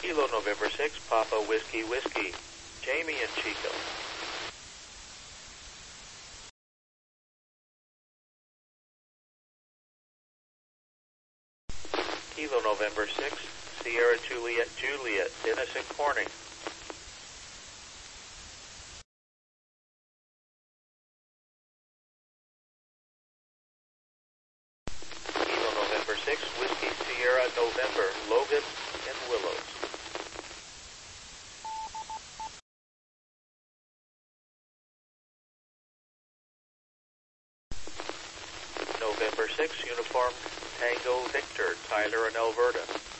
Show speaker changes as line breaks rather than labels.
Kilo November 6, Papa Whiskey Whiskey, Jamie and Chico. Kilo November 6, Sierra Juliet Juliet, Innocent Corning. Kilo November 6, Whiskey Sierra November, Logan and Willows. November 6, Uniform Tango Victor, Tyler and Alberta.